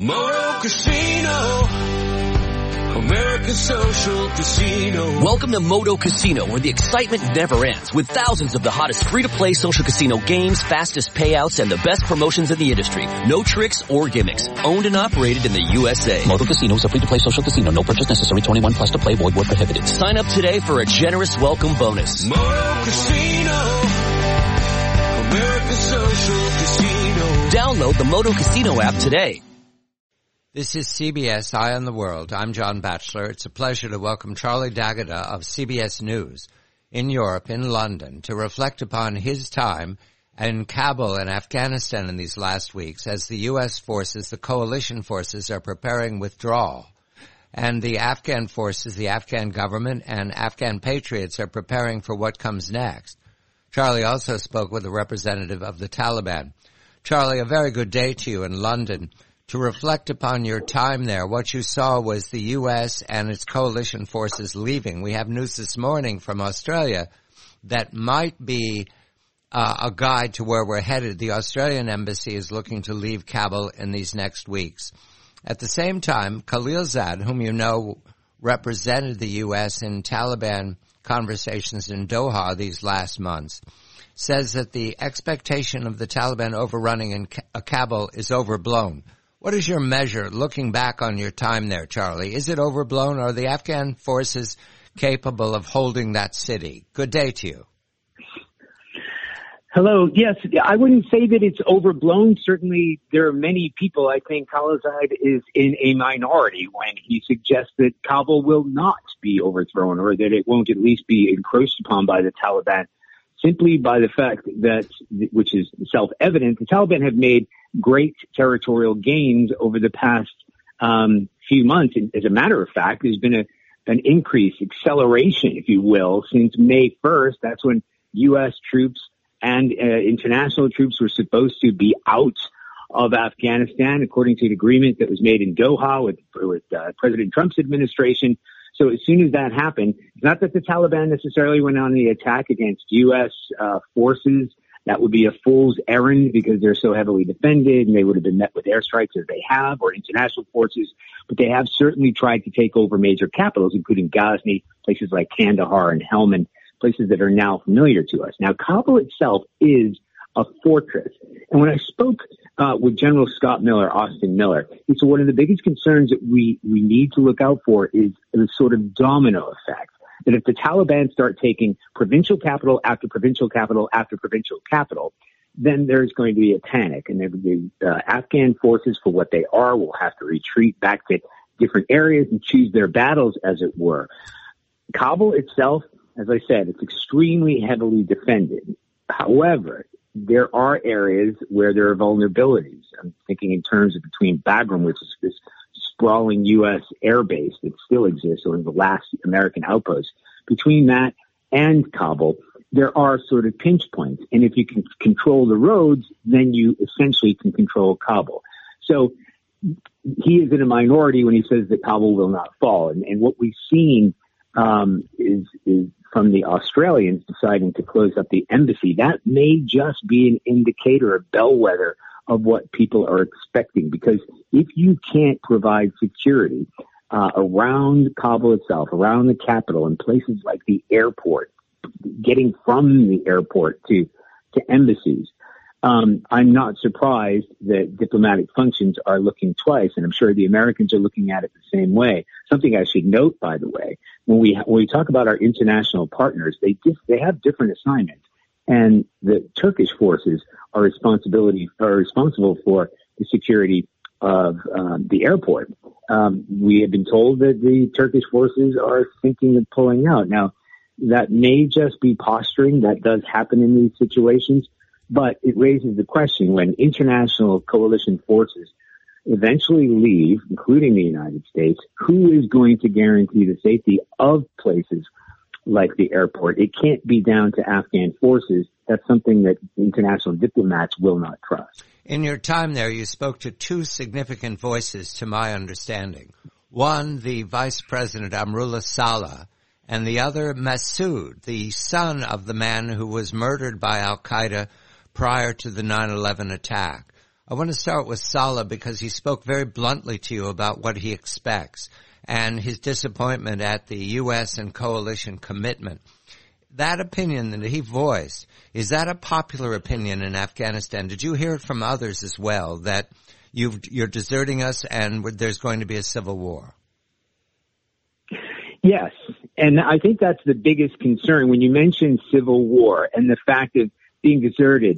Moto Casino, American Social Casino. Welcome to Moto Casino, where the excitement never ends, with thousands of the hottest free-to-play social casino games, fastest payouts, and the best promotions in the industry. No tricks or gimmicks. Owned and operated in the USA. Moto Casino is a free-to-play social casino. No purchase necessary. 21 plus to play. Void where prohibited. Sign up today for a generous welcome bonus. Moto Casino, American Social Casino. Download the Moto Casino app today. This is CBS Eye on the World. I'm John Batchelor. It's a pleasure to welcome Charlie D'Agata of CBS News in Europe, in London, to reflect upon his time in Kabul and Afghanistan in these last weeks as the U.S. forces, the coalition forces, are preparing withdrawal. And the Afghan forces, the Afghan government, and Afghan patriots are preparing for what comes next. Charlie also spoke with a representative of the Taliban. Charlie, a very good day to you in London. To reflect upon your time there, what you saw was the U.S. and its coalition forces leaving. We have news this morning from Australia that might be a guide to where we're headed. The Australian embassy is looking to leave Kabul in these next weeks. At the same time, Khalilzad, whom you know represented the U.S. in Taliban conversations in Doha these last months, says that the expectation of the Taliban overrunning in Kabul is overblown. What is your measure, looking back on your time there, Charlie? Is it overblown? Are the Afghan forces capable of holding that city? Good day to you. Hello. Yes, I wouldn't say that it's overblown. Certainly, there are many people. I think Khalilzad is in a minority when he suggests that Kabul will not be overthrown, or that it won't at least be encroached upon by the Taliban, simply by the fact that, which is self-evident, the Taliban have made great territorial gains over the past few months. And as a matter of fact, there's been an increase, acceleration, if you will, since May 1st. That's when U.S. troops and international troops were supposed to be out of Afghanistan, according to an agreement that was made in Doha with President Trump's administration. So as soon as that happened, it's not that the Taliban necessarily went on the attack against U.S. Forces. That would be a fool's errand because they're so heavily defended and they would have been met with airstrikes as they have, or international forces. But they have certainly tried to take over major capitals, including Ghazni, places like Kandahar and Helmand, places that are now familiar to us. Now, Kabul itself is a fortress. And when I spoke with General Scott Miller, Austin Miller, he said one of the biggest concerns that we need to look out for is the sort of domino effect. That if the Taliban start taking provincial capital after provincial capital after provincial capital, then there's going to be a panic. And the Afghan forces, for what they are, will have to retreat back to different areas and choose their battles, as it were. Kabul itself, as I said, it's extremely heavily defended. However, there are areas where there are vulnerabilities. I'm thinking in terms of between Bagram, which is this sprawling U.S. air base that still exists, or the last American outpost. Between that and Kabul, there are sort of pinch points. And if you can control the roads, then you essentially can control Kabul. So he is in a minority when he says that Kabul will not fall. And what we've seen is from the Australians deciding to close up the embassy. That may just be an indicator, a bellwether of what people are expecting, because if you can't provide security around Kabul itself, around the capital, and places like the airport, getting from the airport to embassies, I'm not surprised that diplomatic functions are looking twice, and I'm sure the Americans are looking at it the same way. Something I should note, by the way, when we talk about our international partners, they have different assignments. And the Turkish forces are responsible for the security of the airport. We have been told that the Turkish forces are thinking of pulling out. Now, that may just be posturing. That does happen in these situations. But it raises the question, when international coalition forces eventually leave, including the United States, who is going to guarantee the safety of places like the airport? It can't be down to Afghan forces. That's something that international diplomats will not trust. In your time there, you spoke to two significant voices, to my understanding. One, the Vice President Amrullah Saleh, and the other, Massoud, the son of the man who was murdered by al-Qaeda prior to the 9/11 attack. I want to start with Saleh because he spoke very bluntly to you about what he expects and his disappointment at the U.S. and coalition commitment. That opinion that he voiced, is that a popular opinion in Afghanistan? Did you hear it from others as well, that you're deserting us and there's going to be a civil war? Yes, and I think that's the biggest concern when you mention civil war and the fact of being deserted.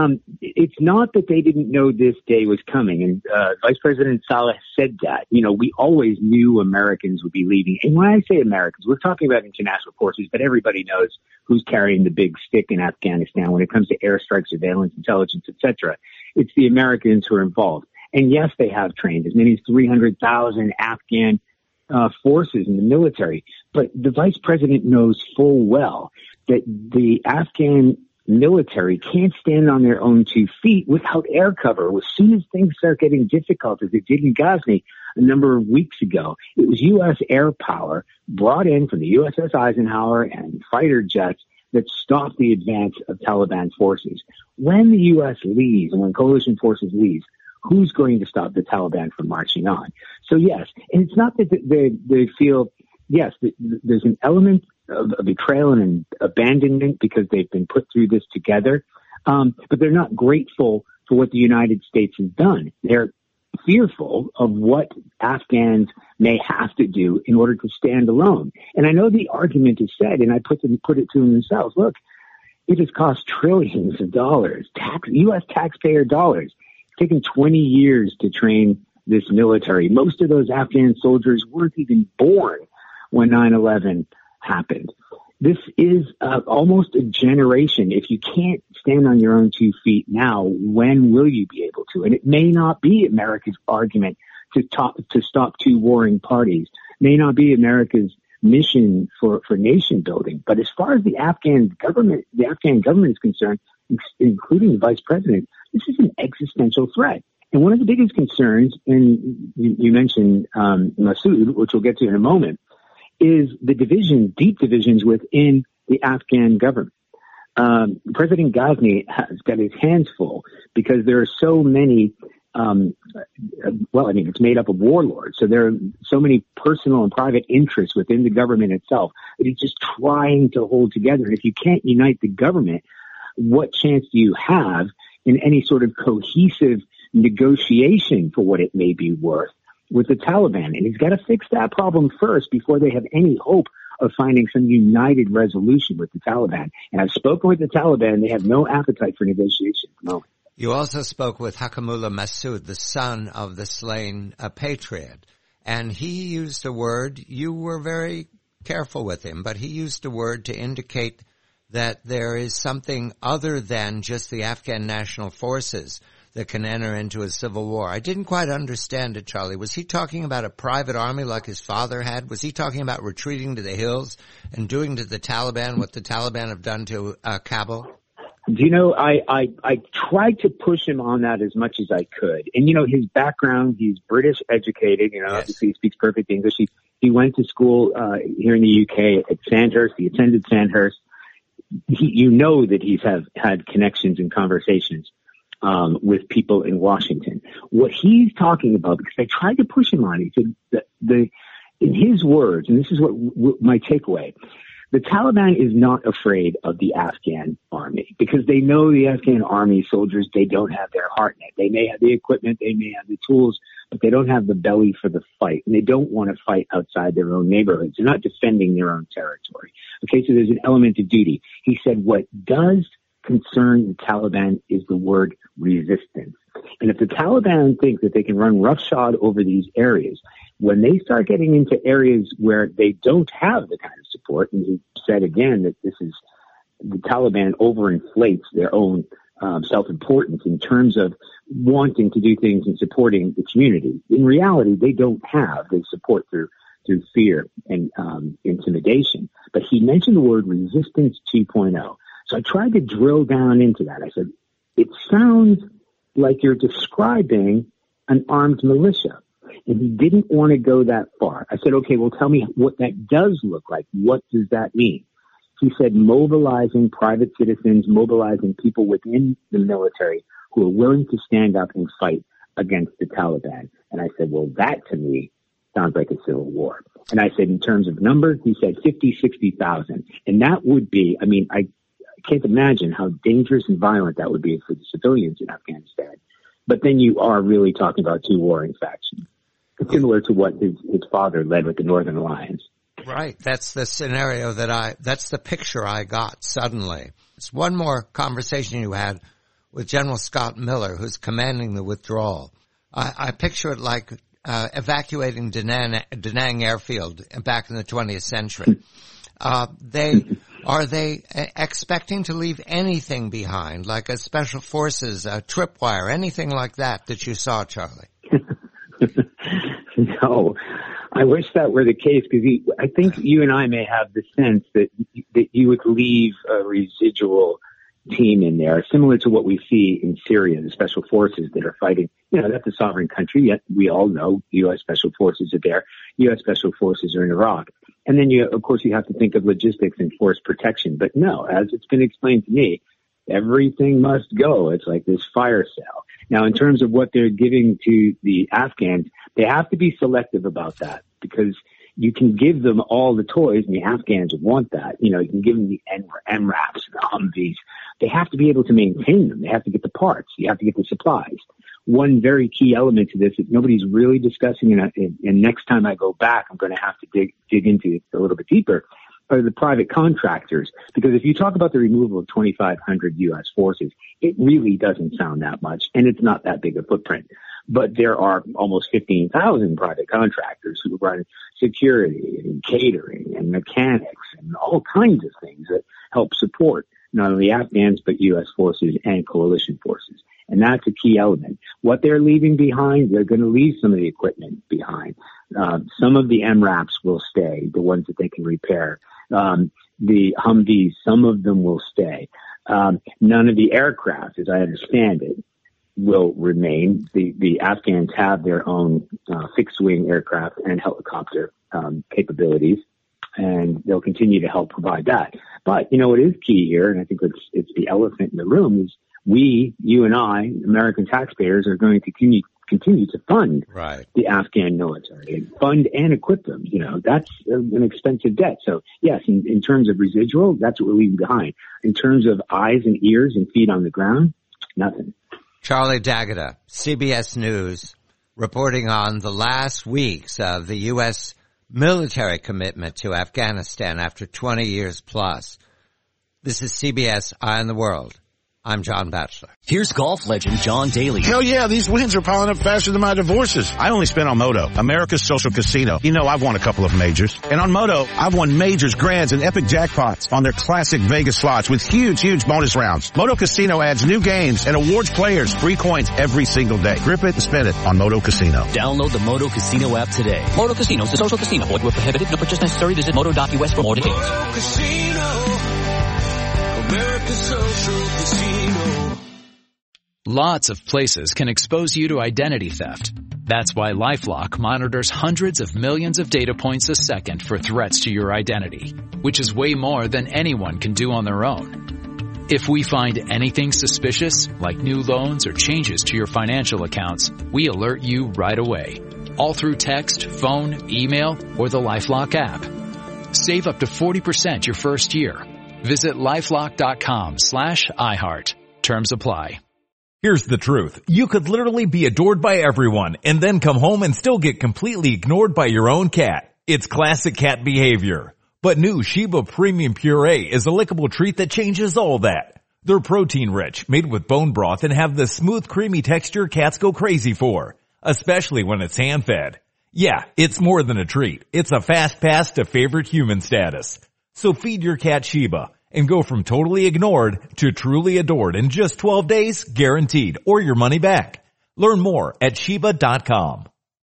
It's not that they didn't know this day was coming, and Vice President Saleh said that. You know, we always knew Americans would be leaving. And when I say Americans, we're talking about international forces, but everybody knows who's carrying the big stick in Afghanistan when it comes to airstrike, surveillance, intelligence, etc. It's the Americans who are involved. And yes, they have trained as many as 300,000 Afghan forces in the military. But the vice president knows full well that the Afghan military can't stand on their own 2 feet without air cover. As soon as things start getting difficult, as it did in Ghazni a number of weeks ago, it was U.S. air power brought in from the USS Eisenhower and fighter jets that stopped the advance of Taliban forces. When the U.S. leaves and when coalition forces leave, who's going to stop the Taliban from marching on? So yes, and it's not that they feel, yes, there's an element of betrayal and abandonment because they've been put through this together. But they're not grateful for what the United States has done. They're fearful of what Afghans may have to do in order to stand alone. And I know the argument is said, and I put it to them themselves. Look, it has cost trillions of dollars, U.S. taxpayer dollars. It's taken 20 years to train this military. Most of those Afghan soldiers weren't even born when 9/11 happened. This is almost a generation. If you can't stand on your own 2 feet now, when will you be able to? And it may not be America's argument to stop two warring parties. It may not be America's mission for nation building. But as far as the Afghan government is concerned, including the vice president, this is an existential threat. And one of the biggest concerns, and you mentioned Massoud, which we'll get to in a moment, is the deep divisions within the Afghan government. President Ghazni has got his hands full because there are so many, it's made up of warlords. So there are so many personal and private interests within the government itself that he's just trying to hold together. And if you can't unite the government, what chance do you have in any sort of cohesive negotiation for what it may be worth with the Taliban? And he's got to fix that problem first before they have any hope of finding some united resolution with the Taliban. And I've spoken with the Taliban. They have no appetite for negotiation at the moment. You also spoke with Hakamullah Massoud, the son of the slain patriot. And he used a word, you were very careful with him, but he used a word to indicate that there is something other than just the Afghan national forces that can enter into a civil war. I didn't quite understand it, Charlie. Was he talking about a private army like his father had? Was he talking about retreating to the hills and doing to the Taliban what the Taliban have done to Kabul? Do you know, I tried to push him on that as much as I could. And, you know, his background, he's British educated, you know, Yes. Obviously he speaks perfect English. He went to school here in the UK at Sandhurst. He attended Sandhurst. You know that he's had connections and conversations with people in Washington. What he's talking about, because I tried to push him on, he said that in his words, and this is what my takeaway, the Taliban is not afraid of the Afghan army because they know the Afghan army soldiers, they don't have their heart in it. They may have the equipment, they may have the tools, but they don't have the belly for the fight, and they don't want to fight outside their own neighborhoods. They're not defending their own territory. Okay, so there's an element of duty. He said what does concern the Taliban is the word resistance. And if the Taliban think that they can run roughshod over these areas, when they start getting into areas where they don't have the kind of support, and he said again that this is the Taliban overinflates their own self-importance in terms of wanting to do things and supporting the community. In reality, they don't have the support through fear and intimidation. But he mentioned the word resistance 2.0. So I tried to drill down into that. I said, it sounds like you're describing an armed militia. And he didn't want to go that far. I said, okay, well, tell me what that does look like. What does that mean? He said mobilizing private citizens, mobilizing people within the military who are willing to stand up and fight against the Taliban. And I said, well, that to me sounds like a civil war. And I said, in terms of number, he said 50, 60,000. And that would be, I mean, I can't imagine how dangerous and violent that would be for the civilians in Afghanistan. But then you are really talking about two warring factions, similar to what his father led with the Northern Alliance. Right. That's the scenario that's the picture I got suddenly. It's one more conversation you had with General Scott Miller, who's commanding the withdrawal. I picture it like evacuating Da Nang airfield back in the 20th century. Are they expecting to leave anything behind, like a special forces, a tripwire, anything like that you saw, Charlie? No, I wish that were the case, because I think you and I may have the sense that you would leave a residual team in there, similar to what we see in Syria, the special forces that are fighting. You know, that's a sovereign country, yet we all know U.S. special forces are there. U.S. special forces are in Iraq. And then of course, you have to think of logistics and force protection. But no, as it's been explained to me, everything must go. It's like this fire sale. Now, in terms of what they're giving to the Afghans, they have to be selective about that, because you can give them all the toys, and the Afghans want that. You know, you can give them the MRAPs, the Humvees. They have to be able to maintain them. They have to get the parts. You have to get the supplies. One very key element to this that nobody's really discussing, and next time I go back, I'm going to have to dig into it a little bit deeper, are the private contractors. Because if you talk about the removal of 2,500 U.S. forces, it really doesn't sound that much, and it's not that big a footprint. But there are almost 15,000 private contractors who run security and catering and mechanics and all kinds of things that help support not only Afghans, but U.S. forces and coalition forces. And that's a key element. What they're leaving behind, they're going to leave some of the equipment behind. Some of the MRAPs will stay, the ones that they can repair. The Humvees, some of them will stay. None of the aircraft, as I understand it, will remain. The Afghans have their own fixed-wing aircraft and helicopter capabilities, and they'll continue to help provide that. But, you know, what is key here, and I think it's the elephant in the room, is you and I, American taxpayers, are going to continue to fund the Afghan military, fund and equip them. You know, that's an expensive debt. So, yes, in terms of residual, that's what we're leaving behind. In terms of eyes and ears and feet on the ground, nothing. Charlie D'Agata, CBS News, reporting on the last weeks of the U.S. military commitment to Afghanistan after 20 years plus. This is CBS Eye on the World. I'm John Batchelor. Here's golf legend John Daly. Hell yeah, these wins are piling up faster than my divorces. I only spent on Moto, America's social casino. You know, I've won a couple of majors. And on Moto, I've won majors, grands, and epic jackpots on their classic Vegas slots with huge bonus rounds. Moto Casino adds new games and awards players free coins every single day. Grip it and spend it on Moto Casino. Download the Moto Casino app today. Moto Casino is a social casino. Void where prohibited. No purchase necessary. Visit moto.us for more details. Moto Casino, America's social casino. Lots of places can expose you to identity theft. That's why LifeLock monitors hundreds of millions of data points a second for threats to your identity, which is way more than anyone can do on their own. If we find anything suspicious, like new loans or changes to your financial accounts, we alert you right away, all through text, phone, email, or the LifeLock app. Save up to 40% your first year. Visit LifeLock.com/iHeart. Terms apply. Here's the truth. You could literally be adored by everyone and then come home and still get completely ignored by your own cat. It's classic cat behavior. But new Sheba Premium Puree is a lickable treat that changes all that. They're protein rich, made with bone broth, and have the smooth, creamy texture cats go crazy for, especially when it's hand-fed. Yeah, it's more than a treat. It's a fast pass to favorite human status. So feed your cat Sheba and go from totally ignored to truly adored in just 12 days, guaranteed, or your money back. Learn more at Sheba.com.